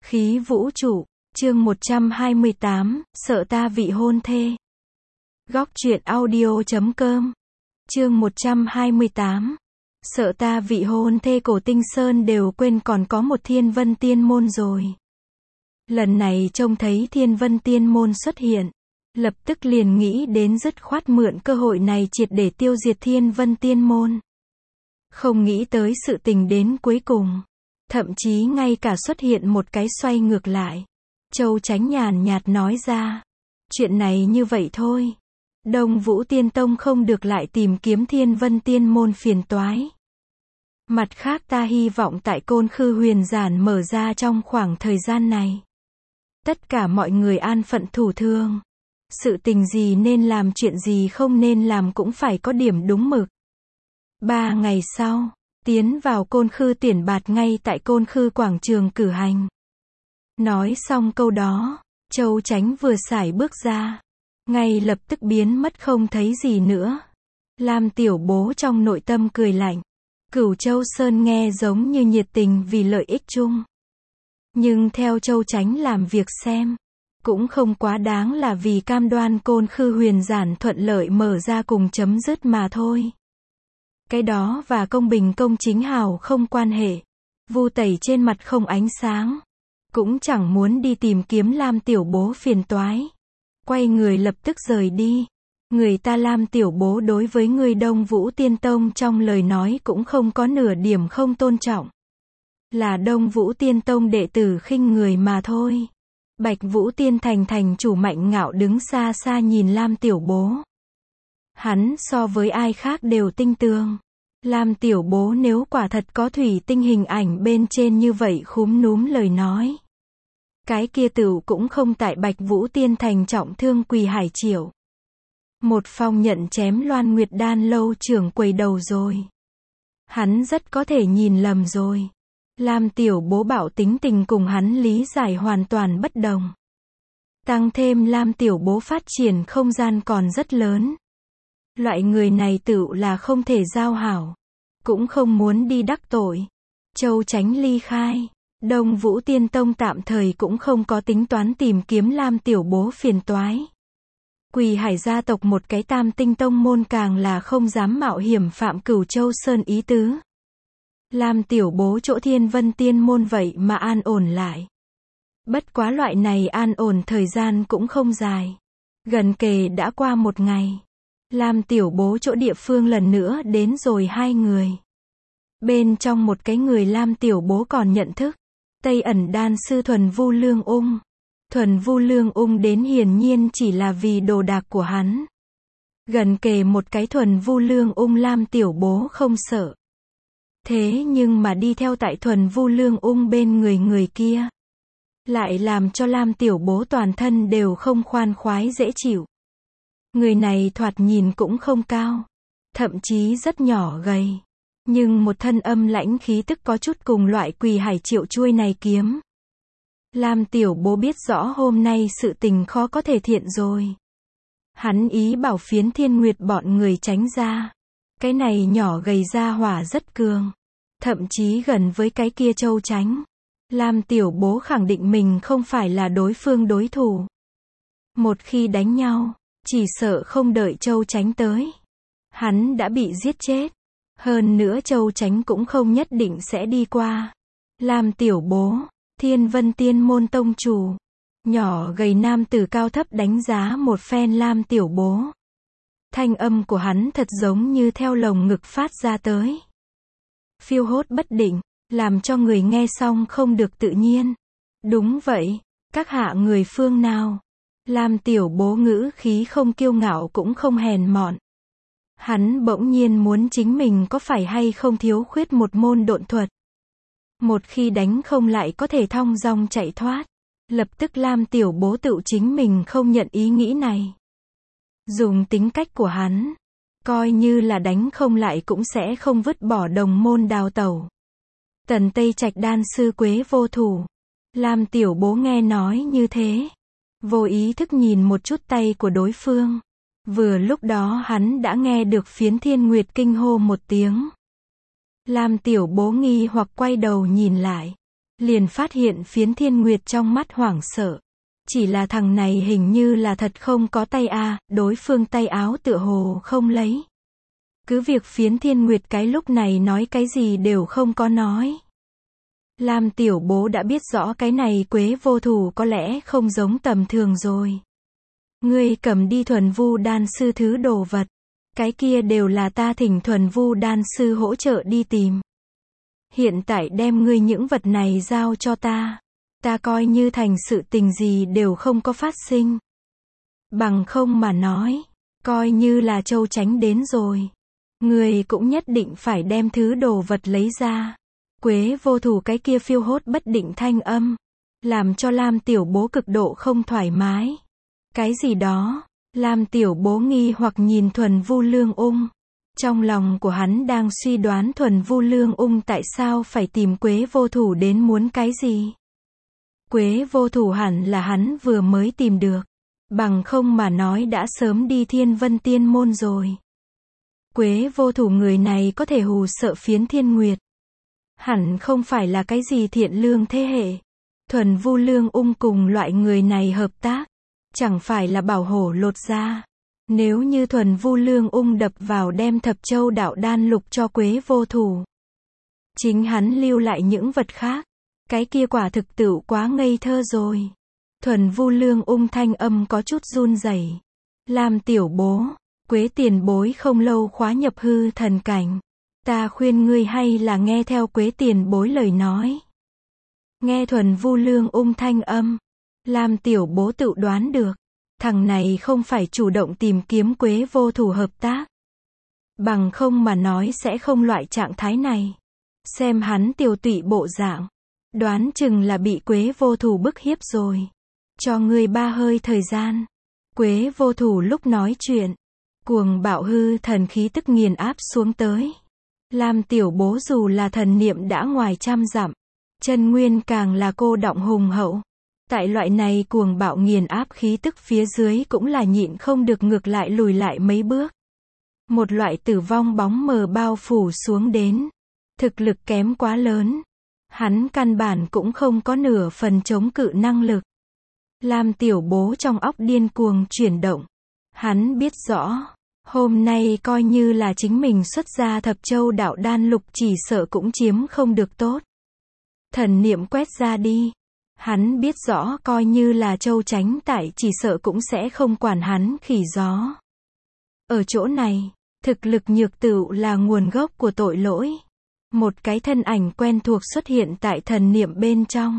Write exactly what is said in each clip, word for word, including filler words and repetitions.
Khí vũ trụ, chương một trăm hai mươi tám, sợ ta vị hôn thê. Góc truyện audio chấm com. Chương một trăm hai mươi tám. Sợ ta vị hôn thê. Cổ Tinh Sơn đều quên còn có một Thiên Vân Tiên Môn rồi. Lần này trông thấy Thiên Vân Tiên Môn xuất hiện, lập tức liền nghĩ đến dứt khoát mượn cơ hội này triệt để tiêu diệt Thiên Vân Tiên Môn. Không nghĩ tới sự tình đến cuối cùng, thậm chí ngay cả xuất hiện một cái xoay ngược lại. Châu Chánh nhàn nhạt nói ra, chuyện này như vậy thôi. Đông Vũ Tiên Tông không được lại tìm kiếm Thiên Vân Tiên Môn phiền toái. Mặt khác ta hy vọng tại Côn Khư Huyền Giản mở ra trong khoảng thời gian này, tất cả mọi người an phận thủ thường. Sự tình gì nên làm, chuyện gì không nên làm cũng phải có điểm đúng mực. Ba ngày sau, tiến vào Côn Khư Tiển Bạt ngay tại Côn Khư quảng trường cử hành. Nói xong câu đó, Châu Chánh vừa sải bước ra, ngay lập tức biến mất không thấy gì nữa. Lam Tiểu Bố trong nội tâm cười lạnh. Cửu Châu Sơn nghe giống như nhiệt tình vì lợi ích chung, nhưng theo Châu Chánh làm việc xem, cũng không quá đáng là vì cam đoan Côn Khư Huyền Giản thuận lợi mở ra cùng chấm dứt mà thôi. Cái đó và công bình công chính hào không quan hệ. Vu Tẩy trên mặt không ánh sáng, cũng chẳng muốn đi tìm kiếm Lam Tiểu Bố phiền toái, quay người lập tức rời đi. Người ta Lam Tiểu Bố đối với người Đông Vũ Tiên Tông trong lời nói cũng không có nửa điểm không tôn trọng. Là Đông Vũ Tiên Tông đệ tử khinh người mà thôi. Bạch Vũ Tiên thành thành chủ mạnh ngạo đứng xa xa nhìn Lam Tiểu Bố. Hắn so với ai khác đều tinh tường. Lam Tiểu Bố nếu quả thật có thủy tinh hình ảnh bên trên như vậy khúm núm lời nói, cái kia tửu cũng không tại Bạch Vũ Tiên thành trọng thương Quỳ Hải Triều. Một phong nhận chém Loan Nguyệt Đan lâu trưởng quầy đầu rồi. Hắn rất có thể nhìn lầm rồi. Lam Tiểu Bố bảo tính tình cùng hắn lý giải hoàn toàn bất đồng. Tăng thêm Lam Tiểu Bố phát triển không gian còn rất lớn. Loại người này tựu là không thể giao hảo, cũng không muốn đi đắc tội. Châu Chánh ly khai, Đông Vũ Tiên Tông tạm thời cũng không có tính toán tìm kiếm Lam Tiểu Bố phiền toái. Quỳ Hải gia tộc một cái tam tinh tông môn càng là không dám mạo hiểm phạm Cửu Châu Sơn ý tứ. Lam Tiểu Bố chỗ Thiên Vân Tiên Môn vậy mà an ổn lại. Bất quá loại này an ổn thời gian cũng không dài. Gần kề đã qua một ngày. Lam Tiểu Bố chỗ địa phương lần nữa đến rồi hai người. Bên trong một cái người Lam Tiểu Bố còn nhận thức. Tây ẩn đan sư Thuần Vu Lương Ung. Thuần Vu Lương Ung đến hiển nhiên chỉ là vì đồ đạc của hắn. Gần kề một cái Thuần Vu Lương Ung Lam Tiểu Bố không sợ. Thế nhưng mà đi theo tại Thuần Vu Lương Ung bên người người kia, lại làm cho Lam Tiểu Bố toàn thân đều không khoan khoái dễ chịu. Người này thoạt nhìn cũng không cao, thậm chí rất nhỏ gầy, nhưng một thân âm lãnh khí tức có chút cùng loại Quỳ Hải Triệu chuôi này kiếm. Lam Tiểu Bố biết rõ hôm nay sự tình khó có thể thiện rồi. Hắn ý bảo Phiến Thiên Nguyệt bọn người tránh ra. Cái này nhỏ gầy ra hỏa rất cường, thậm chí gần với cái kia Châu Chánh. Lam Tiểu Bố khẳng định mình không phải là đối phương đối thủ. Một khi đánh nhau, chỉ sợ không đợi Châu Chánh tới, hắn đã bị giết chết. Hơn nữa Châu Chánh cũng không nhất định sẽ đi qua. Lam Tiểu Bố, Thiên Vân Tiên Môn tông chủ, nhỏ gầy nam tử cao thấp đánh giá một phen Lam Tiểu Bố. Thanh âm của hắn thật giống như theo lồng ngực phát ra tới. Phiêu hốt bất định, làm cho người nghe xong không được tự nhiên. Đúng vậy, các hạ người phương nào? Lam Tiểu Bố ngữ khí không kiêu ngạo cũng không hèn mọn. Hắn bỗng nhiên muốn chính mình có phải hay không thiếu khuyết một môn độn thuật. Một khi đánh không lại có thể thong dong chạy thoát. Lập tức Lam Tiểu Bố tự chính mình không nhận ý nghĩ này. Dùng tính cách của hắn, coi như là đánh không lại cũng sẽ không vứt bỏ đồng môn đào tẩu. Tần Tây Trạch đan sư Quế vô thủ. Lam Tiểu Bố nghe nói như thế, vô ý thức nhìn một chút tay của đối phương. Vừa lúc đó hắn đã nghe được Phiến Thiên Nguyệt kinh hô một tiếng. Lam Tiểu Bố nghi hoặc quay đầu nhìn lại. liền phát hiện Phiến Thiên Nguyệt trong mắt hoảng sợ. Chỉ là thằng này hình như là thật không có tay a, đối phương tay áo tựa hồ không lấy. Cứ việc Phiến Thiên Nguyệt cái lúc này nói cái gì đều không có nói. Lam tiểu bố đã biết rõ cái này Quế Vô Thủ có lẽ không giống tầm thường rồi. Ngươi cầm đi Thuần Vu Đan sư thứ đồ vật. Cái kia đều là ta thỉnh Thuần Vu Đan sư hỗ trợ đi tìm. Hiện tại đem ngươi những vật này giao cho ta. Ta coi như thành sự tình gì đều không có phát sinh. Bằng không mà nói, coi như là Châu Chánh đến rồi. Ngươi cũng nhất định phải đem thứ đồ vật lấy ra. Quế Vô Thủ cái kia phiêu hốt bất định thanh âm, làm cho Lam tiểu bố cực độ không thoải mái. Cái gì đó? Lam tiểu bố nghi hoặc nhìn Thuần Vu Lương Ung. Trong lòng của hắn đang suy đoán Thuần Vu Lương Ung tại sao phải tìm Quế Vô Thủ đến muốn cái gì. Quế Vô Thủ hẳn là hắn vừa mới tìm được. Bằng không mà nói đã sớm đi Thiên Vân Tiên Môn rồi. Quế Vô Thủ người này có thể hù sợ Phiến Thiên Nguyệt. Hẳn không phải là cái gì thiện lương thế hệ. Thuần Vu Lương Ung cùng loại người này hợp tác. Chẳng phải là bảo hổ lột da. Nếu như Thuần Vu Lương Ung đập vào đem Thập Châu Đạo Đan Lục cho Quế Vô Thủ. Chính hắn lưu lại những vật khác. Cái kia quả thực tựu quá ngây thơ rồi. Thuần Vu Lương Ung thanh âm có chút run rẩy. Lam tiểu bố, Quế tiền bối không lâu khóa nhập hư thần cảnh. Ta khuyên ngươi hay là nghe theo Quế tiền bối lời nói. Nghe Thuần Vu Lương Ung thanh âm. Lam tiểu bố tự đoán được. Thằng này không phải chủ động tìm kiếm Quế Vô Thủ hợp tác. Bằng không mà nói sẽ không loại trạng thái này. Xem hắn tiều tụy bộ dạng. Đoán chừng là bị Quế Vô Thủ bức hiếp rồi. Cho ngươi ba hơi thời gian. Quế Vô Thủ lúc nói chuyện. Cuồng bạo hư thần khí tức nghiền áp xuống tới. Lam tiểu bố dù là thần niệm đã ngoài trăm dặm. Chân nguyên càng là cô đọng hùng hậu. Tại loại này cuồng bạo nghiền áp khí tức phía dưới cũng là nhịn không được ngược lại lùi lại mấy bước. Một loại tử vong bóng mờ bao phủ xuống đến. Thực lực kém quá lớn. Hắn căn bản cũng không có nửa phần chống cự năng lực. Lam tiểu bố trong óc điên cuồng chuyển động. Hắn biết rõ. Hôm nay coi như là chính mình xuất ra Thập Châu Đạo Đan Lục chỉ sợ cũng chiếm không được tốt. Thần niệm quét ra đi. Hắn biết rõ coi như là Châu Chánh tại chỉ sợ cũng sẽ không quản hắn khỉ gió. Ở chỗ này, thực lực nhược tựu là nguồn gốc của tội lỗi. Một cái thân ảnh quen thuộc xuất hiện tại thần niệm bên trong.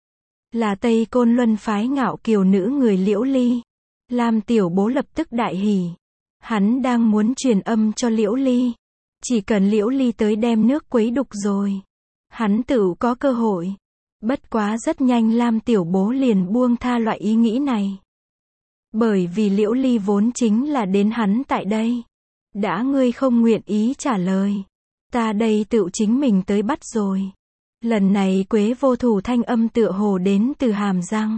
Là Tây Côn Luân phái Ngạo Kiều nữ người Liễu Ly. Lam tiểu bố lập tức đại hỉ. Hắn đang muốn truyền âm cho Liễu Ly. Chỉ cần Liễu Ly tới đem nước quấy đục rồi. Hắn tự có cơ hội. Bất quá rất nhanh Lam tiểu bố liền buông tha loại ý nghĩ này. Bởi vì Liễu Ly vốn chính là đến hắn tại đây. Đã ngươi không nguyện ý trả lời. Ta đây tự chính mình tới bắt rồi. Lần này Quế Vô Thủ thanh âm tựa hồ đến từ hàm răng.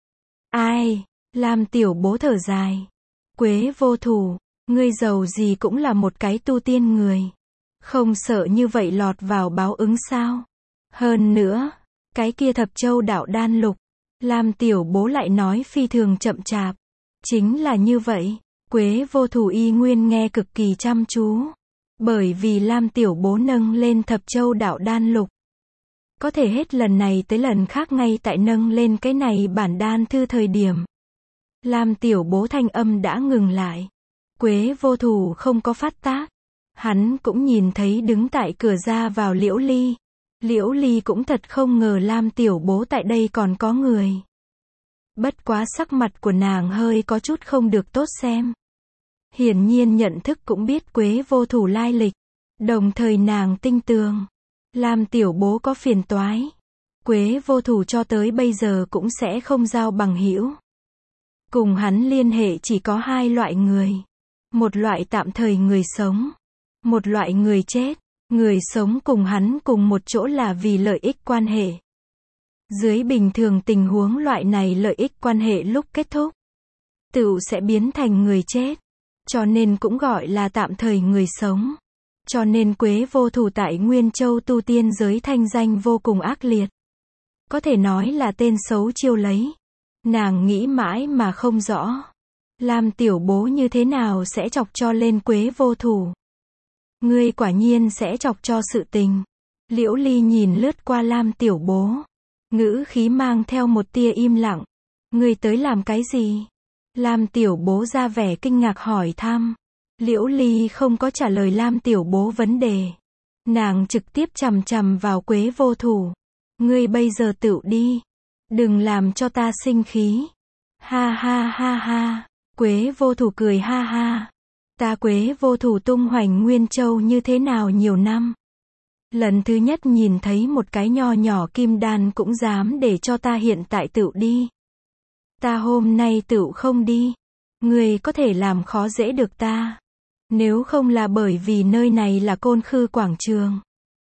Ai? Lam tiểu bố thở dài. Quế Vô Thủ, ngươi giàu gì cũng là một cái tu tiên người. Không sợ như vậy lọt vào báo ứng sao? Hơn nữa, cái kia Thập Châu Đạo Đan Lục. Lam tiểu bố lại nói phi thường chậm chạp. Chính là như vậy. Quế Vô Thủ y nguyên nghe cực kỳ chăm chú. Bởi vì Lam tiểu bố nâng lên Thập Châu Đạo Đan Lục. Có thể hết lần này tới lần khác ngay tại nâng lên cái này bản đan thư thời điểm. Lam tiểu bố thanh âm đã ngừng lại. Quế Vô Thủ không có phát tác. Hắn cũng nhìn thấy đứng tại cửa ra vào Liễu Ly. Liễu Ly cũng thật không ngờ Lam tiểu bố tại đây còn có người. Bất quá sắc mặt của nàng hơi có chút không được tốt xem. Hiển nhiên nhận thức cũng biết Quế Vô Thủ lai lịch. Đồng thời nàng tinh tường. Lam tiểu bố có phiền toái. Quế Vô Thủ cho tới bây giờ cũng sẽ không giao bằng hữu. Cùng hắn liên hệ chỉ có hai loại người. Một loại tạm thời người sống. Một loại người chết. Người sống cùng hắn cùng một chỗ là vì lợi ích quan hệ. Dưới bình thường tình huống loại này lợi ích quan hệ lúc kết thúc, tựu sẽ biến thành người chết. Cho nên cũng gọi là tạm thời người sống. Cho nên Quế Vô Thủ tại Nguyên Châu tu tiên giới thanh danh vô cùng ác liệt. Có thể nói là tên xấu chiêu lấy. Nàng nghĩ mãi mà không rõ. Lam tiểu bố như thế nào sẽ chọc cho lên Quế Vô Thủ. Ngươi quả nhiên sẽ chọc cho sự tình. Liễu Ly nhìn lướt qua Lam tiểu bố. Ngữ khí mang theo một tia im lặng. Ngươi tới làm cái gì? Lam tiểu bố ra vẻ kinh ngạc hỏi thăm. Liễu Ly không có trả lời Lam tiểu bố vấn đề. Nàng trực tiếp chằm chằm vào Quế Vô Thủ. Ngươi bây giờ tựu đi. Đừng làm cho ta sinh khí. Ha ha ha ha. Quế Vô Thủ cười ha ha. Ta Quế Vô Thủ tung hoành Nguyên Châu như thế nào nhiều năm. Lần thứ nhất nhìn thấy một cái nho nhỏ kim đan cũng dám để cho ta hiện tại tựu đi. Ta hôm nay tựu không đi. Ngươi có thể làm khó dễ được ta. Nếu không là bởi vì nơi này là Côn Khư quảng trường.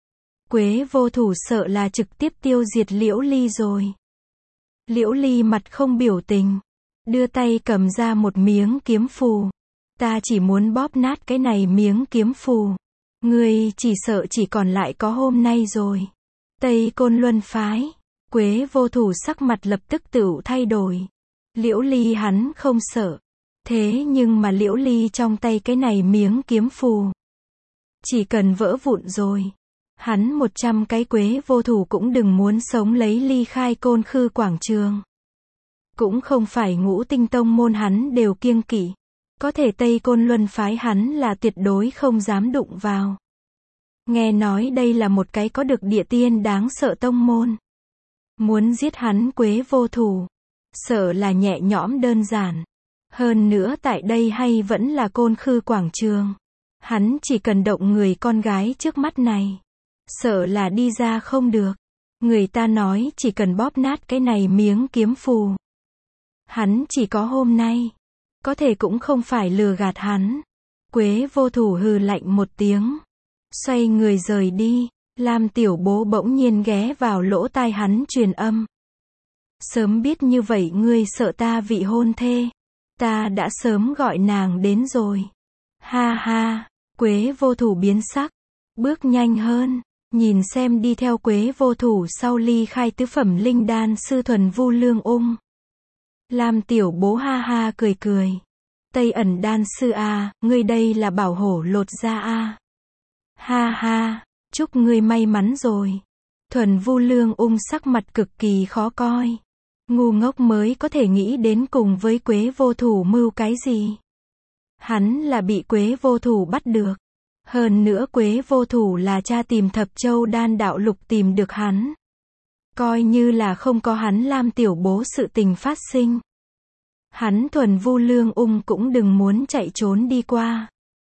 Quế Vô Thủ sợ là trực tiếp tiêu diệt Liễu Ly rồi. Liễu Ly mặt không biểu tình. Đưa tay cầm ra một miếng kiếm phù. Ta chỉ muốn bóp nát cái này miếng kiếm phù. Ngươi chỉ sợ chỉ còn lại có hôm nay rồi. Tây Côn Luân phái. Quế Vô Thủ sắc mặt lập tức tựu thay đổi. Liễu Ly hắn không sợ. Thế nhưng mà Liễu Ly trong tay cái này miếng kiếm phù. Chỉ cần vỡ vụn rồi. Hắn một trăm cái Quế Vô Thủ cũng đừng muốn sống lấy ly khai Côn Khư quảng trường. Cũng không phải Ngũ Tinh Tông môn hắn đều kiêng kỵ. Có thể Tây Côn Luân phái hắn là tuyệt đối không dám đụng vào. Nghe nói đây là một cái có được địa tiên đáng sợ tông môn. Muốn giết hắn Quế Vô Thủ. Sợ là nhẹ nhõm đơn giản. Hơn nữa tại đây hay vẫn là Côn Khư quảng trường. Hắn chỉ cần động người con gái trước mắt này. Sợ là đi ra không được. Người ta nói chỉ cần bóp nát cái này miếng kiếm phù. Hắn chỉ có hôm nay. Có thể cũng không phải lừa gạt hắn. Quế Vô Thủ hừ lạnh một tiếng. Xoay người rời đi. Lam tiểu bố bỗng nhiên ghé vào lỗ tai hắn truyền âm. Sớm biết như vậy ngươi sợ ta vị hôn thê. Ta đã sớm gọi nàng đến rồi. Ha ha. Quế Vô Thủ biến sắc. Bước nhanh hơn. Nhìn xem đi theo Quế Vô Thủ sau ly khai tứ phẩm linh đan sư Thuần Vu Lương Ung. Lam tiểu bố ha ha cười cười. Tây ẩn đan sư a, ngươi đây là bảo hổ lột da a. Ha ha, chúc ngươi may mắn rồi. Thuần Vu Lương Ung sắc mặt cực kỳ khó coi. Ngu ngốc mới có thể nghĩ đến cùng với Quế Vô Thủ mưu cái gì. Hắn là bị Quế Vô Thủ bắt được. Hơn nữa Quế Vô Thủ là cha tìm Thập Châu Đan Đạo Lục tìm được hắn. Coi như là không có hắn Lam tiểu bố sự tình phát sinh. Hắn Thuần Vu Lương Ung cũng đừng muốn chạy trốn đi qua.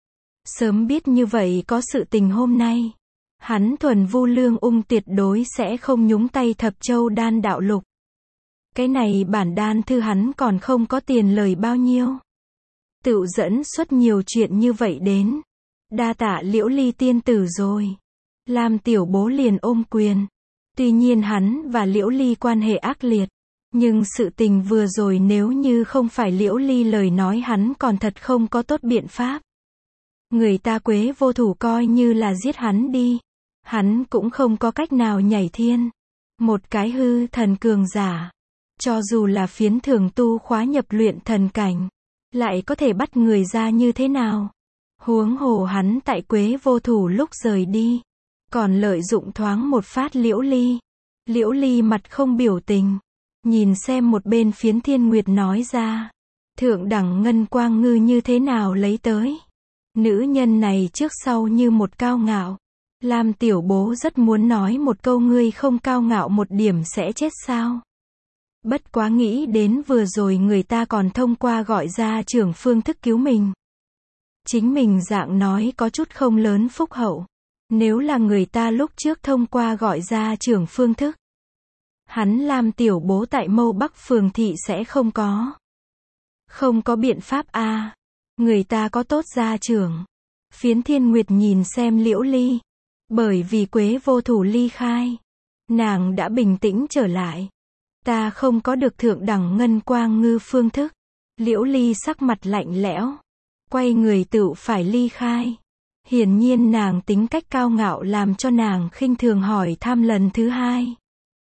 Sớm biết như vậy có sự tình hôm nay. Hắn Thuần Vu Lương Ung tuyệt đối sẽ không nhúng tay Thập Châu Đan Đạo Lục. Cái này bản đan thư hắn còn không có tiền lời bao nhiêu. Tựu dẫn xuất nhiều chuyện như vậy đến. Đa tạ Liễu Ly tiên tử rồi. Lam tiểu bố liền ôm quyền. Tuy nhiên hắn và Liễu Ly quan hệ ác liệt. Nhưng sự tình vừa rồi nếu như không phải Liễu Ly lời nói hắn còn thật không có tốt biện pháp. Người ta Quế Vô Thủ coi như là giết hắn đi. Hắn cũng không có cách nào nhảy thiên. Một cái hư thần cường giả. Cho dù là phiến thường tu khóa nhập luyện thần cảnh. Lại có thể bắt người ra như thế nào. Huống hồ hắn tại Quế Vô Thủ lúc rời đi. Còn lợi dụng thoáng một phát Liễu Ly. Liễu Ly mặt không biểu tình. Nhìn xem một bên phiến Thiên Nguyệt nói ra. Thượng đẳng ngân quang ngư như thế nào lấy tới. Nữ nhân này trước sau như một cao ngạo. Lam tiểu bố rất muốn nói một câu ngươi không cao ngạo một điểm sẽ chết sao. Bất quá nghĩ đến vừa rồi người ta còn thông qua gọi ra trưởng phương thức cứu mình. Chính mình dạng nói có chút không lớn phúc hậu. Nếu là người ta lúc trước thông qua gọi ra trưởng phương thức. Hắn Lam tiểu bố tại Mâu Bắc phường thị sẽ không có. Không có biện pháp a à. Người ta có tốt gia trưởng. Phiến Thiên Nguyệt nhìn xem Liễu Ly. Bởi vì Quế Vô Thủ ly khai. Nàng đã bình tĩnh trở lại. Ta không có được thượng đẳng ngân quang ngư phương thức. Liễu Ly sắc mặt lạnh lẽo. Quay người tựu phải ly khai. Hiển nhiên nàng tính cách cao ngạo làm cho nàng khinh thường hỏi thăm lần thứ hai.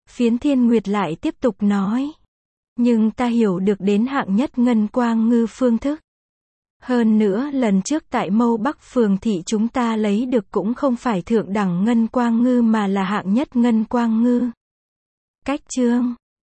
Phiến Thiên Nguyệt lại tiếp tục nói. Nhưng ta hiểu được đến hạng nhất ngân quang ngư phương thức. Hơn nữa lần trước tại Mâu Bắc Phường thị chúng ta lấy được cũng không phải thượng đẳng ngân quang ngư mà là hạng nhất ngân quang ngư. Cách chương